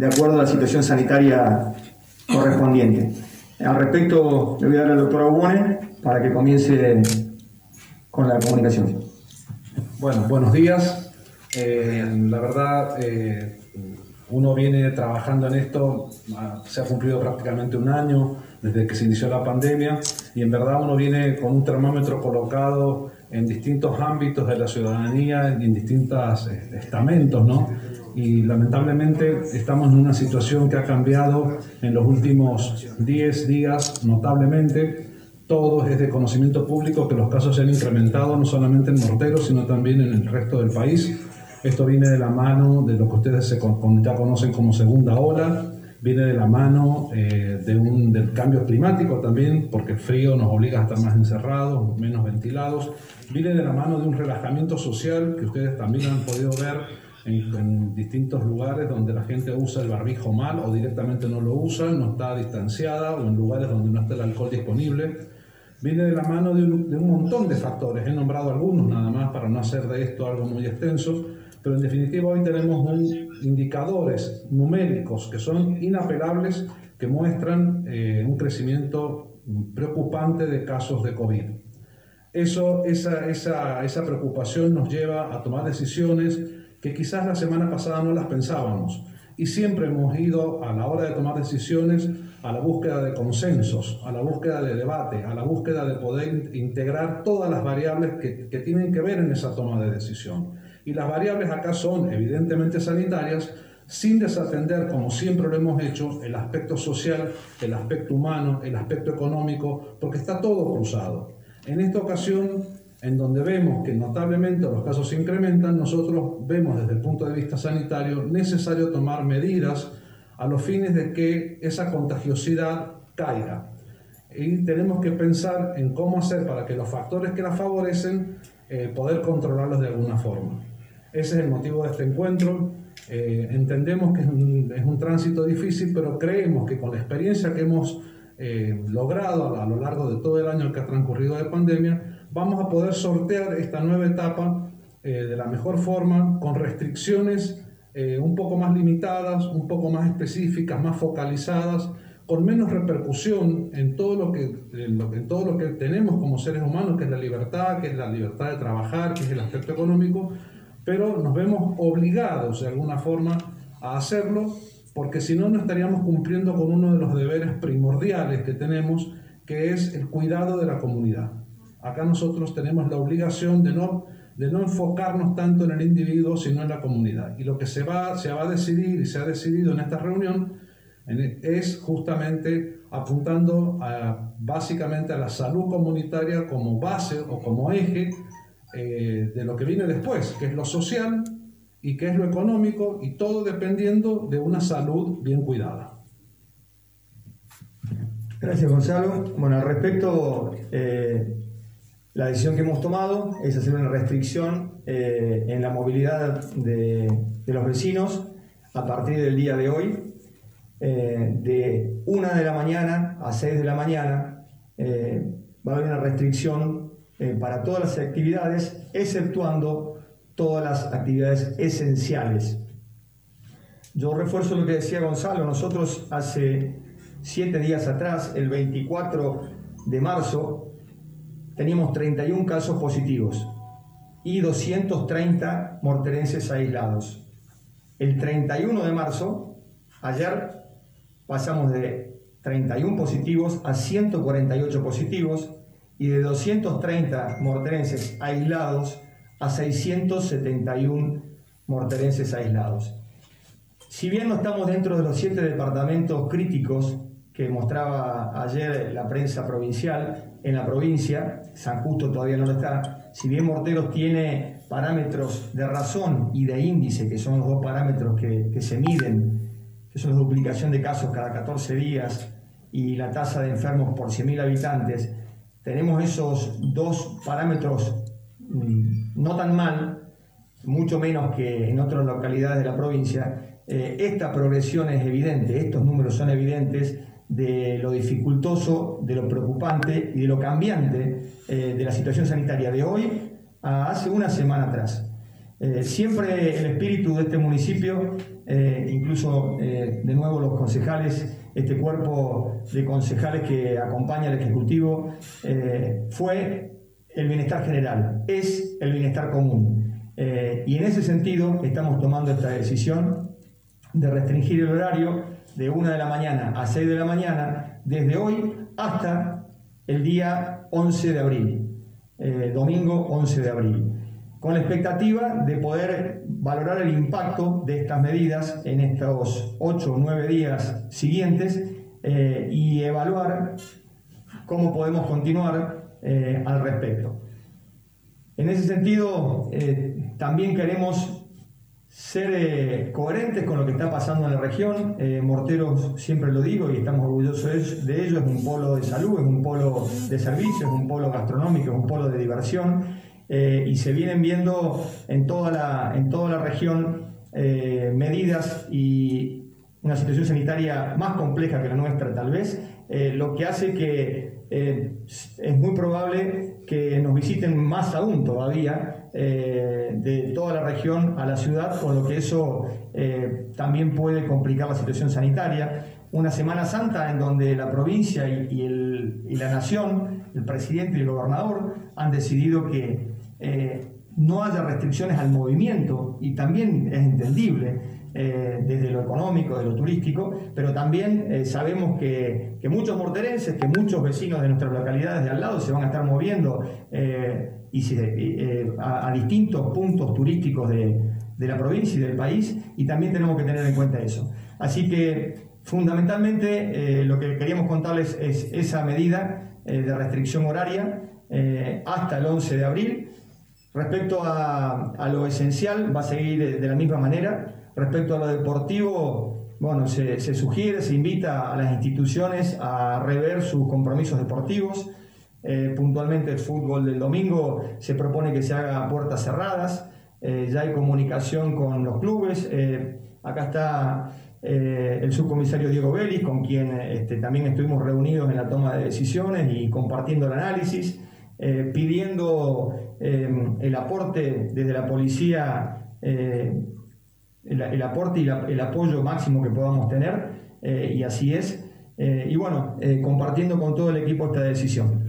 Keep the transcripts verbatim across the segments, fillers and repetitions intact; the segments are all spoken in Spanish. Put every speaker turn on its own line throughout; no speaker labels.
de acuerdo a la situación sanitaria correspondiente. Al respecto, le voy a dar al doctor Aubone para que comience con la comunicación.
Bueno, buenos días. Eh, la verdad, eh, uno viene trabajando en esto, se ha cumplido prácticamente un año desde que se inició la pandemia y en verdad uno viene con un termómetro colocado en distintos ámbitos de la ciudadanía, en distintos estamentos, ¿no? Y lamentablemente estamos en una situación que ha cambiado en los últimos diez días notablemente. Todo es de conocimiento público que los casos se han incrementado no solamente en Mortero, sino también en el resto del país. Esto viene de la mano de lo que ustedes se con, ya conocen como segunda ola, viene de la mano eh, de un, del cambio climático también, porque el frío nos obliga a estar más encerrados, menos ventilados. Viene de la mano de un relajamiento social que ustedes también han podido ver en, en distintos lugares donde la gente usa el barbijo mal o directamente no lo usa, no está distanciada o en lugares donde no está el alcohol disponible. Viene de la mano de un, de un montón de factores, he nombrado algunos nada más para no hacer de esto algo muy extenso, pero en definitiva hoy tenemos un, indicadores numéricos que son inapelables que muestran eh, un crecimiento preocupante de casos de COVID. Eso, esa, esa, esa preocupación nos lleva a tomar decisiones que quizás la semana pasada no las pensábamos y siempre hemos ido a la hora de tomar decisiones a la búsqueda de consensos, a la búsqueda de debate, a la búsqueda de poder integrar todas las variables que, que tienen que ver en esa toma de decisión. Y las variables acá son evidentemente sanitarias, sin desatender, como siempre lo hemos hecho, el aspecto social, el aspecto humano, el aspecto económico, porque está todo cruzado. En esta ocasión, en donde vemos que notablemente los casos se incrementan, nosotros vemos desde el punto de vista sanitario necesario tomar medidas a los fines de que esa contagiosidad caiga. Y tenemos que pensar en cómo hacer para que los factores que la favorecen, eh, poder controlarlos de alguna forma. Ese es el motivo de este encuentro. Eh, entendemos que es un, es un tránsito difícil, pero creemos que con la experiencia que hemos eh, logrado a, a lo largo de todo el año que ha transcurrido de pandemia, vamos a poder sortear esta nueva etapa eh, de la mejor forma, con restricciones eh, un poco más limitadas, un poco más específicas, más focalizadas, con menos repercusión en todo lo que, en lo, en todo lo que tenemos como seres humanos, que es la libertad, que es la libertad de trabajar, que es el aspecto económico, pero nos vemos obligados de alguna forma a hacerlo, porque si no, no estaríamos cumpliendo con uno de los deberes primordiales que tenemos, que es el cuidado de la comunidad. Acá nosotros tenemos la obligación de no, de no enfocarnos tanto en el individuo, sino en la comunidad. Y lo que se va, se va a decidir y se ha decidido en esta reunión es justamente apuntando a, básicamente a la salud comunitaria como base o como eje Eh, de lo que viene después, que es lo social y que es lo económico, y todo dependiendo de una salud bien cuidada.
Gracias, Gonzalo. Bueno, al respecto, eh, la decisión que hemos tomado es hacer una restricción eh, en la movilidad de, de los vecinos a partir del día de hoy, eh, de una de la mañana a seis de la mañana. Eh, va a haber una restricción Eh, para todas las actividades, exceptuando todas las actividades esenciales. Yo refuerzo lo que decía Gonzalo. Nosotros hace siete días atrás, el veinticuatro de marzo, teníamos treinta y uno casos positivos y doscientos treinta morterenses aislados. El treinta y uno de marzo, ayer, pasamos de treinta y uno positivos a ciento cuarenta y ocho positivos, y de doscientos treinta morterenses aislados a seiscientos setenta y uno morterenses aislados. Si bien no estamos dentro de los siete departamentos críticos que mostraba ayer la prensa provincial, en la provincia, San Justo todavía no lo está, si bien Morteros tiene parámetros de razón y de índice, que son los dos parámetros que, que se miden, que son la duplicación de casos cada catorce días y la tasa de enfermos por cien mil habitantes, tenemos esos dos parámetros mmm, no tan mal, mucho menos que en otras localidades de la provincia. Eh, esta progresión es evidente, estos números son evidentes de lo dificultoso, de lo preocupante y de lo cambiante eh, de la situación sanitaria de hoy a hace una semana atrás. Eh, siempre el espíritu de este municipio eh, incluso eh, de nuevo los concejales, este cuerpo de concejales que acompaña al Ejecutivo, eh, fue el bienestar general, es el bienestar común. Eh, y en ese sentido estamos tomando esta decisión de restringir el horario de una de la mañana a seis de la mañana, desde hoy hasta el día once de abril, eh, domingo once de abril, con la expectativa de poder valorar el impacto de estas medidas en estos ocho o nueve días siguientes eh, y evaluar cómo podemos continuar eh, al respecto. En ese sentido, eh, también queremos ser eh, coherentes con lo que está pasando en la región. Eh, Morteros, siempre lo digo y estamos orgullosos de ello, es un polo de salud, es un polo de servicios, es un polo gastronómico, es un polo de diversión, eh, y se vienen viendo en toda la, en toda la región eh, medidas y una situación sanitaria más compleja que la nuestra tal vez, eh, lo que hace que eh, es muy probable que nos visiten más aún todavía Eh, de toda la región a la ciudad, con lo que eso eh, también puede complicar la situación sanitaria. Una Semana Santa en donde la provincia y, y, el, y la nación, el presidente y el gobernador han decidido que eh, no haya restricciones al movimiento, y también es entendible eh, desde lo económico, de lo turístico, pero también eh, sabemos que, que muchos morterenses, que muchos vecinos de nuestras localidades de al lado se van a estar moviendo eh, y se, eh, a, a distintos puntos turísticos de, de la provincia y del país, y también tenemos que tener en cuenta eso. Así que fundamentalmente eh, lo que queríamos contarles es esa medida eh, de restricción horaria eh, hasta el once de abril. Respecto a, a lo esencial, va a seguir de la misma manera. Respecto a lo deportivo, bueno, se, se sugiere, se invita a las instituciones a rever sus compromisos deportivos. Eh, puntualmente el fútbol del domingo se propone que se haga a puertas cerradas, eh, ya hay comunicación con los clubes, eh, acá está eh, el subcomisario Diego Vélez, con quien este, también estuvimos reunidos en la toma de decisiones y compartiendo el análisis, eh, pidiendo eh, el aporte desde la policía, eh, el, el aporte y la, el apoyo máximo que podamos tener, eh, y así es, eh, y bueno, eh, compartiendo con todo el equipo esta decisión.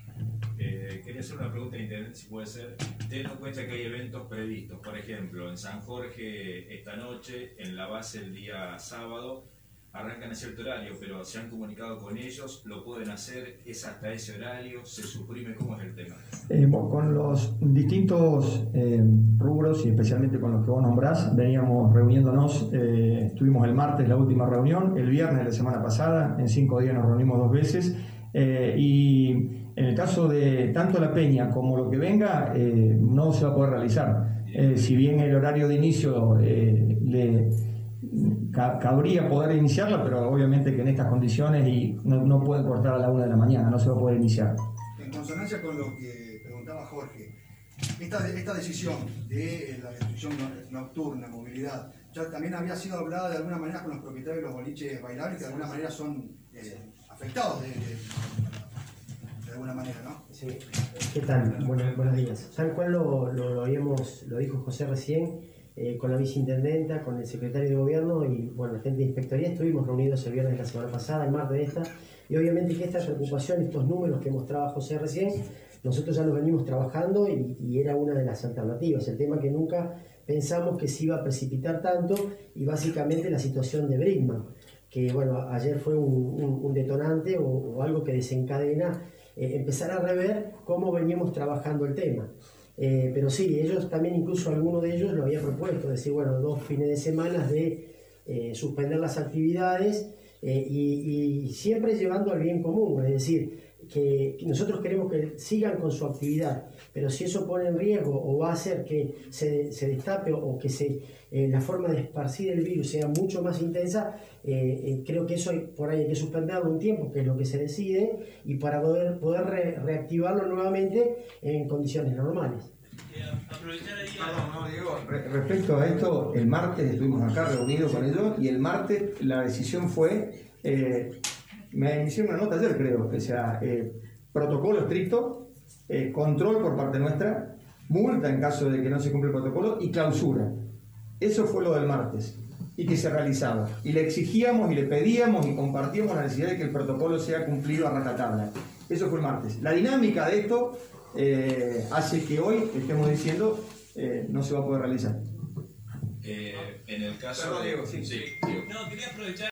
Hacer una pregunta de internet, si puede ser, teniendo en cuenta que hay eventos previstos, por ejemplo, en San Jorge esta noche, en la base el día sábado, arrancan a cierto horario, pero se han comunicado con ellos, lo pueden hacer, es hasta ese horario, se suprime, ¿cómo es el tema?
Eh, bueno, con los distintos eh, rubros y especialmente con los que vos nombrás, veníamos reuniéndonos, eh, estuvimos el martes la última reunión, el viernes de la semana pasada, en cinco días nos reunimos dos veces, eh, y en el caso de tanto la peña como lo que venga, eh, no se va a poder realizar. Eh, si bien el horario de inicio eh, le ca cabría poder iniciarla, pero obviamente que en estas condiciones y no, no puede cortar a la una de la mañana, no se va a poder iniciar.
En consonancia con lo que preguntaba Jorge, esta, esta decisión de la restricción nocturna, movilidad, ya también había sido hablada de alguna manera con los propietarios de los boliches bailables, que de alguna manera son eh, afectados de, de de alguna manera, ¿no?
Sí. ¿Qué tal? Bueno, buenos días. Tal cual lo, lo, lo, habíamos, lo dijo José recién, eh, con la viceintendenta, con el secretario de gobierno y bueno, la gente de inspectoría. Estuvimos reunidos el viernes de la semana pasada, el martes de esta, y obviamente que esta preocupación, estos números que mostraba José recién, nosotros ya los venimos trabajando y, y era una de las alternativas. El tema que nunca pensamos que se iba a precipitar tanto, y básicamente la situación de Brinkmann, que bueno, ayer fue un, un, un detonante o, o algo que desencadena Eh, empezar a rever cómo veníamos trabajando el tema. Eh, pero sí, ellos también, incluso alguno de ellos lo había propuesto, decir, bueno, dos fines de semana de eh, suspender las actividades eh, y, y siempre llevando al bien común, es decir, que, que nosotros queremos que sigan con su actividad, pero si eso pone en riesgo o va a hacer que se, se destape o, o que se, eh, la forma de esparcir el virus sea mucho más intensa, eh, eh, creo que eso por ahí hay que suspenderlo un tiempo, que es lo que se decide, y para poder, poder re, reactivarlo nuevamente en condiciones normales.
Perdón, no, Diego, re respecto a esto, el martes estuvimos acá reunidos con ellos y el martes la decisión fue, eh, me hicieron una nota ayer creo, o sea, eh, protocolo estricto, eh, control por parte nuestra, multa en caso de que no se cumple el protocolo y clausura. Eso fue lo del martes. y que se realizaba. Y le exigíamos y le pedíamos y compartíamos la necesidad de que el protocolo sea cumplido a rajatabla. Eso fue el martes. La dinámica de esto eh, hace que hoy estemos diciendo eh, no se va a poder realizar.
Eh, en el caso
Perdón,
de...
Diego, sí.
Sí, Diego.
No, quería aprovechar.